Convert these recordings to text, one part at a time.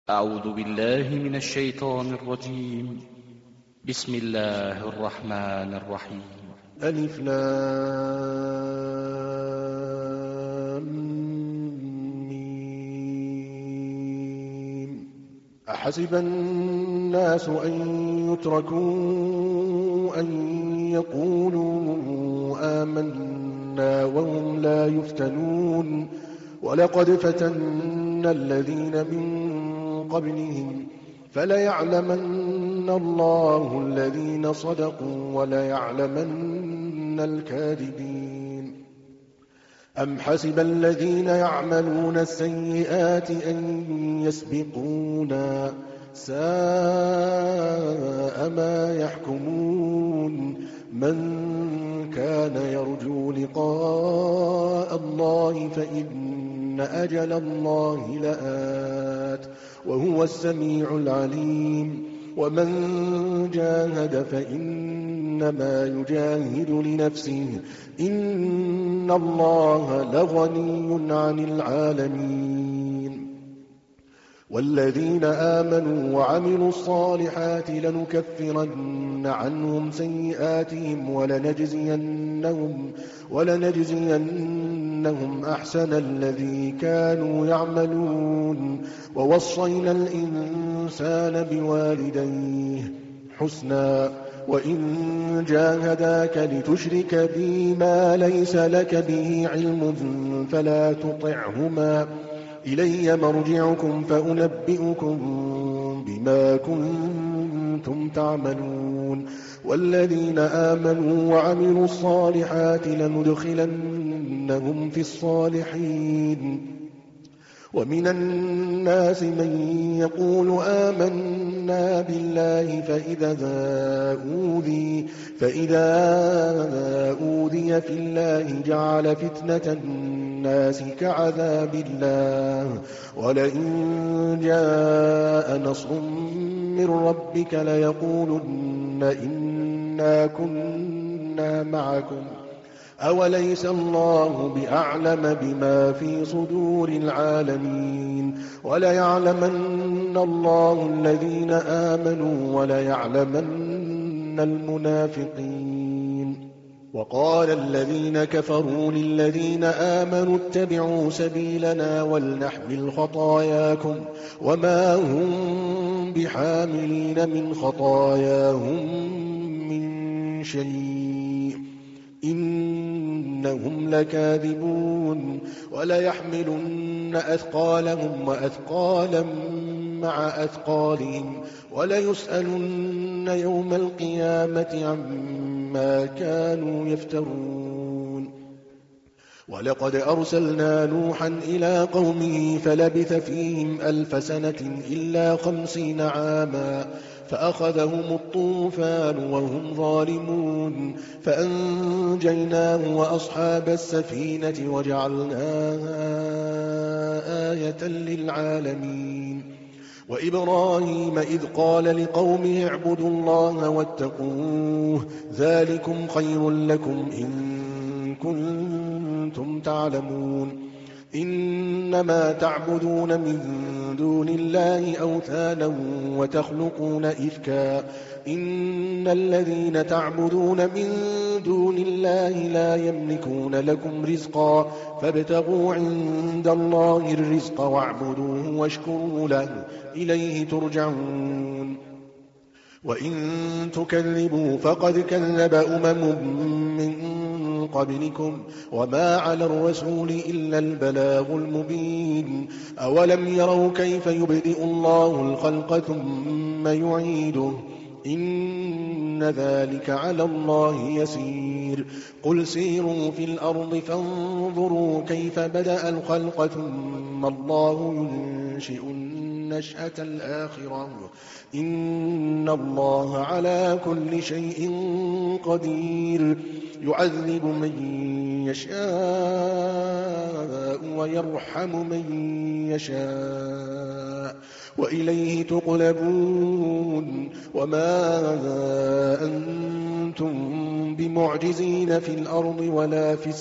أعوذ بالله من الشيطان الرجيم. بسم الله الرحمن الرحيم. ألف لام ميم. أحسب الناس أن يتركوا أن يقولوا آمنا وهم لا يفتنون ولقد فتنا الذين من قبلهم فليعلمن الله الذين صدقوا وليعلمن الكاذبين. أم حسب الذين يعملون السيئات أن يسبقونا ساء ما يحكمون. من كان يرجو لقاء الله فإن أجل الله لآت وهو السميع العليم. ومن جاهد فإنما يجاهد لنفسه إن الله لغني عن العالمين. والذين آمنوا وعملوا الصالحات لنكفرن عنهم سيئاتهم ولنجزينهم أحسن الذي كانوا يعملون. ووصينا الإنسان بوالديه حسنا وإن جاهداك لتشرك بي ما ليس لك به علم فلا تطعهما إلي مرجعكم فأنبئكم بما كنتم تعملون. والذين آمنوا وعملوا الصالحات لندخلنهم في الصالحين. ومن الناس من يقول آمنا بالله فإذا أوذي في الله جعل فتنة الناس كعذاب الله. ولئن جاء نصر من ربك ليقولن إنا كنا معكم أوليس الله بأعلم بما في صدور العالمين. وليعلمن الله الذين آمنوا وليعلمن المنافقين. وقال الذين كفروا للذين آمنوا اتبعوا سبيلنا ولنحمل خطاياكم وما هم بحاملين من خطاياهم من شيء إنهم لكاذبون. وليحملن أثقالهم وأثقالا مع أثقالهم وليسألن يوم القيامة عما كانوا يفترون. ولقد أرسلنا نوحا إلى قومه فلبث فيهم 1000 سنة إلا 50 عاما فأخذهم الطوفان وهم ظالمون فأنجيناه وأصحاب السفينة وجعلناها آية للعالمين. وإبراهيم إذ قال لقومه اعبدوا الله واتقوه ذلكم خير لكم إن كنتم تعلمون. إنما تعبدون من دون الله أوثانا وتخلقون إفكا إن الذين تعبدون من دون الله لا يملكون لكم رزقا فابتغوا عند الله الرزق واعبدوه واشكروا له إليه ترجعون. وإن تكذبوا فقد كذب من قبلكم وما على الرسول إلا البلاغ المبين. أولم يروا كيف يبدئ الله الخلق ثم يعيده إن ذلك على الله يسير. قل سيروا في الأرض فانظروا كيف بدأ الخلق ثم الله ينشئ النشأة الآخرة إن الله على كل شيء قدير. يعذب من يشاء ويرحم من يشاء وإليه تقلبون. وما أنتم بمعجزين في الأرض ولا في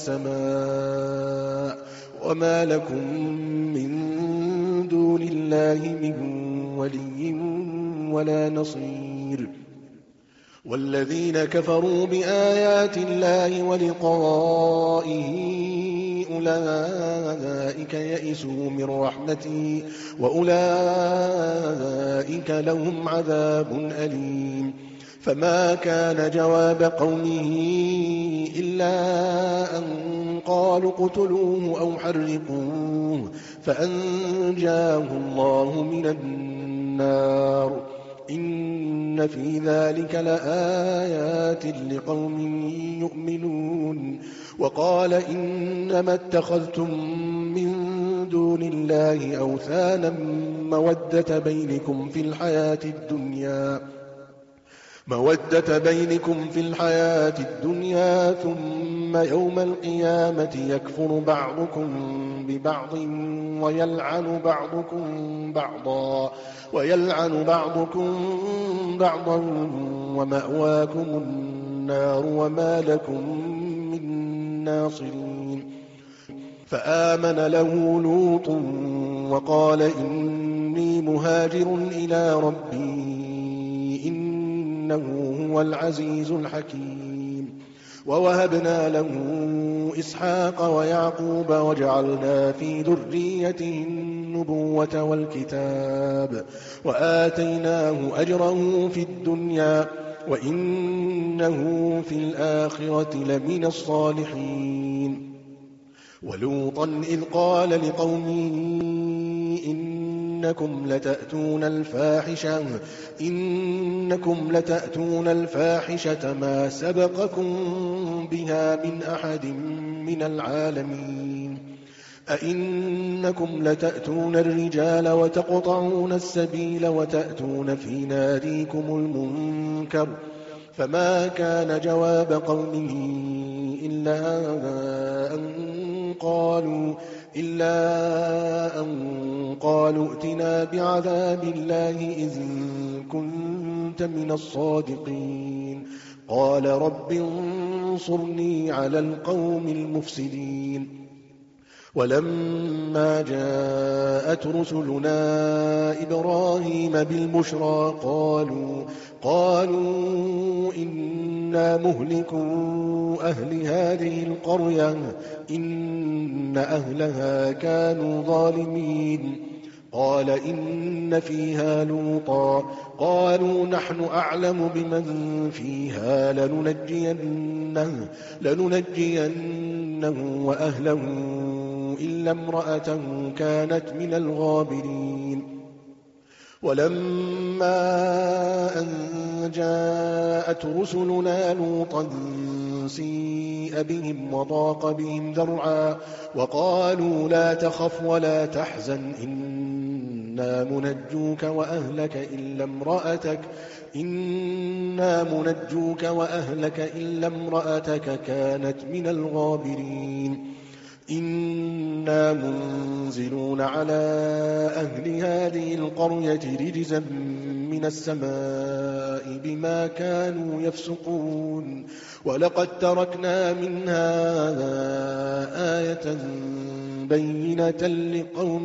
السماء وما لكم من دون الله من ولي ولا نصير. والذين كفروا بآيات الله ولقائه أولئك يئسوا من رحمتي وأولئك لهم عذاب أليم. فما كان جواب قومه إلا أن قالوا اقتلوه أو حرقوه فأنجاه الله من النار. إن في ذلك لآيات لقوم يؤمنون. وقال إنما اتخذتم من دون الله أوثانا مودة بينكم في الحياة الدنيا ثم يوم القيامة يكفر بعضكم ببعض ويلعن بعضكم بعضا ومأواكم النار وما لكم من ناصرين. فآمن له لوط وقال إني مهاجر إلى ربي إنه هو العزيز الحكيم. ووهبنا له إسحاق ويعقوب وجعلنا في ذريته النبوة والكتاب وآتيناه أجره في الدنيا وإنه في الآخرة لمن الصالحين. ولوطا إذ قال لقومه إنكم لتأتون الفاحشة ما سبقكم بها من أحد من العالمين. أئنكم لتأتون الرجال وتقطعون السبيل وتأتون في ناديكم المنكر. فما كان جواب قومه إلا أن قالوا ائتنا بعذاب الله إذ كنت من الصادقين. قال رب انصرني على القوم المفسدين. ولما جاءت رسلنا إبراهيم بالبشرى قالوا إنا مهلكو أهل هذه القرية إن أهلها كانوا ظالمين. قال إن فيها لوطا قالوا نحن أعلم بمن فيها لننجينه وأهله إلا امرأته كانت من الغابرين. ولما أن جاءت رسلنا لوطا سيء بهم وضاق بهم ذرعا وقالوا لا تخف ولا تحزن إنا منجوك وأهلك إلا امرأتك كانت من الغابرين. إنا منزلون على أهل هذه القرية رجزا من السماء بما كانوا يفسقون. ولقد تركنا منها آية بينة لقوم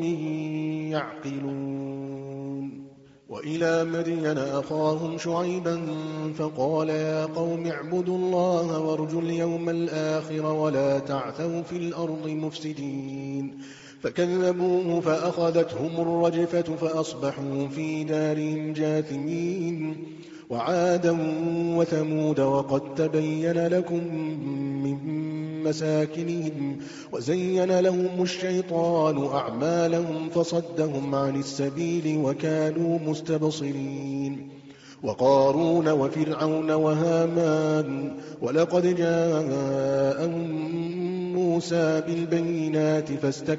يعقلون. وإلى مدين أخاهم شعيبا فقال يا قوم اعبدوا الله وارجوا اليوم الآخر ولا تعثوا في الأرض مفسدين. فكذبوه فأخذتهم الرجفة فأصبحوا في دارهم جاثمين. وعادا وثمود وقد تبين لكم من مساكنهم وزين لهم الشيطان أعمالهم فصدهم عن السبيل وكانوا مستبصرين. وقارون وفرعون وهامان ولقد جاءهم موسى بالبينات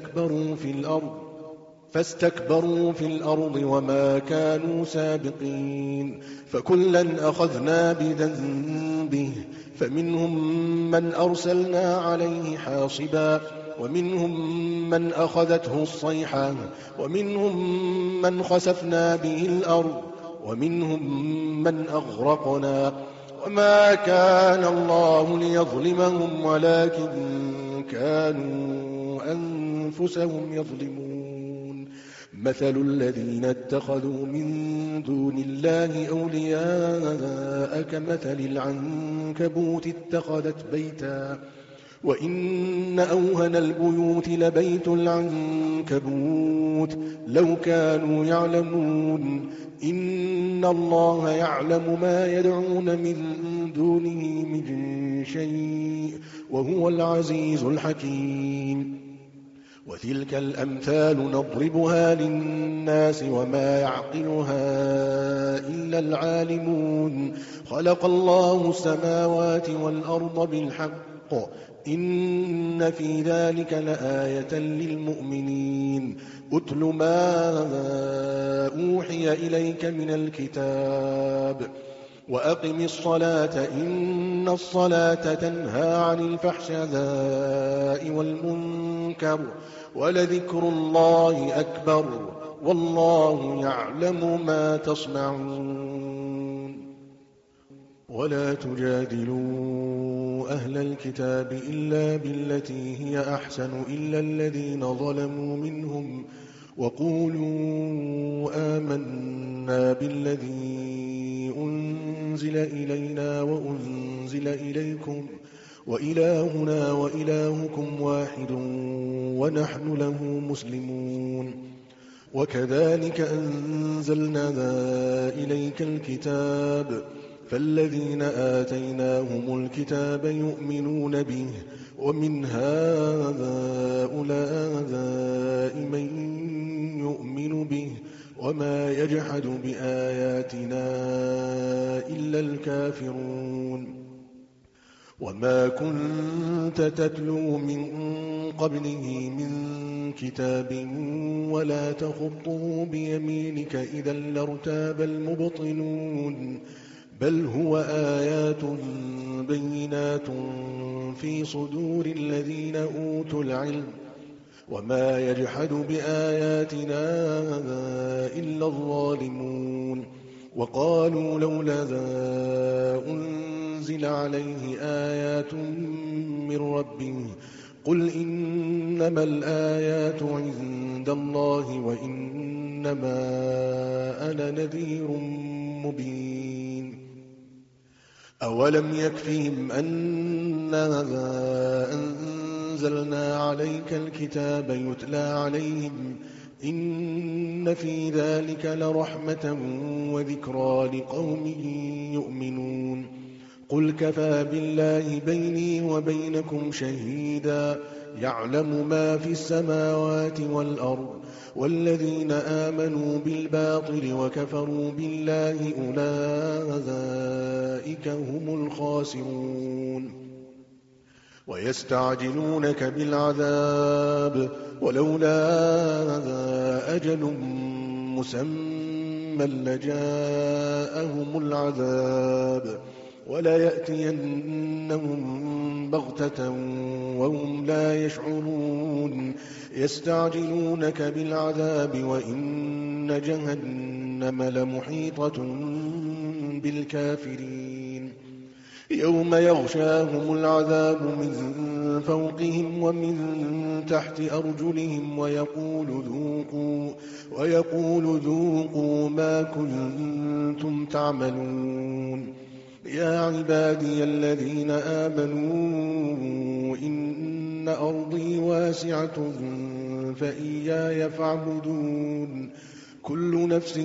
فاستكبروا في الأرض وما كانوا سابقين. فكلا أخذنا بذنبه فمنهم من أرسلنا عليه حاصبا ومنهم من أخذته الصيحة ومنهم من خسفنا به الأرض ومنهم من أغرقنا. وما كان الله ليظلمهم ولكن كانوا أنفسهم يظلمون. مثل الذين اتخذوا من دون الله أولياء كمثل العنكبوت اتخذت بيتا وإن أوهن البيوت لبيت العنكبوت لو كانوا يعلمون إن الله يعلم ما يدعون من دونه من شيء وهو العزيز الحكيم وتلك الأمثال نضربها للناس وما يعقلها إلا العالمون خلق الله السماوات والأرض بالحق إن في ذلك لآية للمؤمنين أتل ما أوحي إليك من الكتاب وأقم الصلاة إن الصلاة تنهى عن الفحشاء والمنكر ولذكر الله أكبر والله يعلم ما تصنعون ولا تجادلوا أهل الكتاب إلا بالتي هي أحسن إلا الذين ظلموا منهم وقولوا آمنا بالذي أنزل إلينا وأنزل إليكم وإلهنا وإلهكم واحد ونحن له مسلمون وكذلك أنزلنا إليك الكتاب فالذين آتيناهم الكتاب يؤمنون به ومن هؤلاء من يؤمن به وما يجحد بآياتنا إلا الكافرون وما كنت تتلو من قبله من كتاب ولا تخطه بيمينك إذا لارتاب المبطلون بل هو آيات بينات في صدور الذين أوتوا العلم وما يجحد بآياتنا إلا الظالمون وقالوا لولا أنزل عليه آيات من ربه قل إنما الآيات عند الله وإنما أنا نذير مبين أولم يكفهم أننا أنزلنا عليك الكتاب يتلى عليهم إن في ذلك لرحمة وذكرى لقوم يؤمنون قل كفى بالله بيني وبينكم شهيدا يعلم ما في السماوات والأرض والذين آمنوا بالباطل وكفروا بالله أولئك هم الخاسرون ويستعجلونك بالعذاب ولولا أجل مسمى لجاءهم العذاب ولا يأتينهم بغتة وهم لا يشعرون يستعجلونك بالعذاب وإن جهنم لمحيطة بالكافرين يوم يغشاهم العذاب من فوقهم ومن تحت أرجلهم ويقول ذوقوا ما كنتم تعملون يا عبادي الذين آمنوا إن أرضي واسعة فإياي فاعبدون كل نفس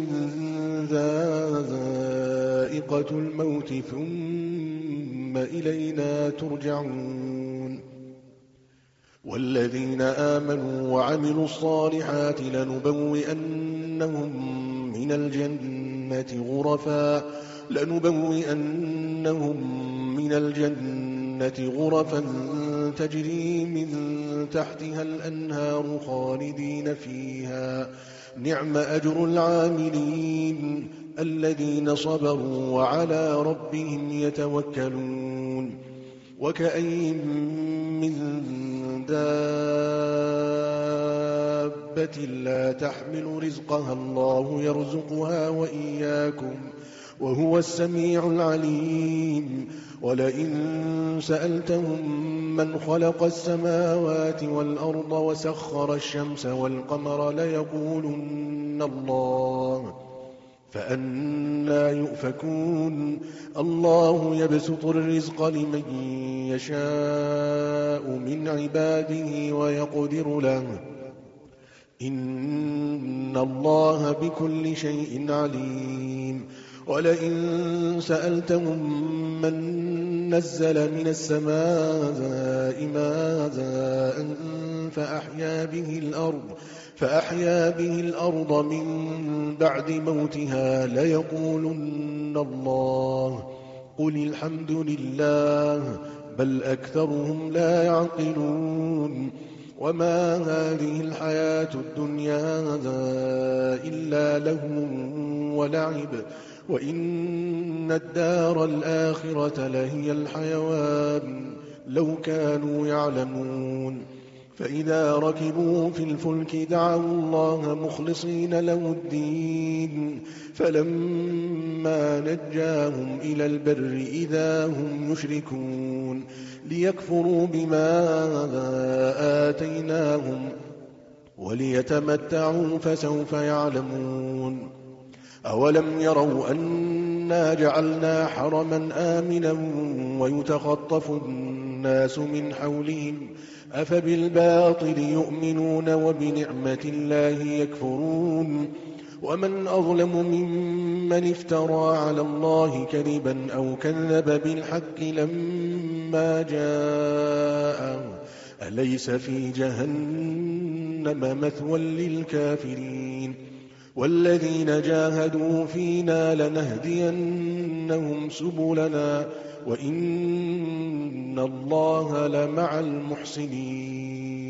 ذائقة الموت ثم إلينا ترجعون والذين آمنوا وعملوا الصالحات لنبوئنهم من الجنة غرفا تجري من تحتها الأنهار خالدين فيها نعم أجر العاملين الذين صبروا وعلى ربهم يتوكلون وكأين من دابة لا تحمل رزقها الله يرزقها وإياكم وهو السميع العليم. ولئن سألتهم من خلق السماوات والأرض وسخر الشمس والقمر ليقولن الله، فأنى يؤفكون. الله يبسط الرزق لمن يشاء من عباده ويقدر له، إن الله بكل شيء عليم. ولئن سألتهم من نزل من السماء ماء فأحيا به الأرض من بعد موتها ليقولن الله، قل الحمد لله، بل أكثرهم لا يعقلون. وما هذه الحياة الدنيا إلا لهو ولعب، وإن الدار الآخرة لهي الحيوان لو كانوا يعلمون. فإذا ركبوا في الفلك دعوا الله مخلصين له الدين، فلما نجاهم إلى البر إذا هم يشركون، ليكفروا بما آتيناهم وليتمتعوا فسوف يعلمون. أولم يروا أنا جعلنا حرما آمنا ويتخطف الناس من حولهم، أفبالباطل يؤمنون وبنعمة الله يكفرون. ومن أظلم ممن افترى على الله كذبا أو كذب بالحق لما جاءه، أليس في جهنم مثوى للكافرين؟ والذين جاهدوا فينا لنهدينهم سبلنا وإن الله لمع المحسنين.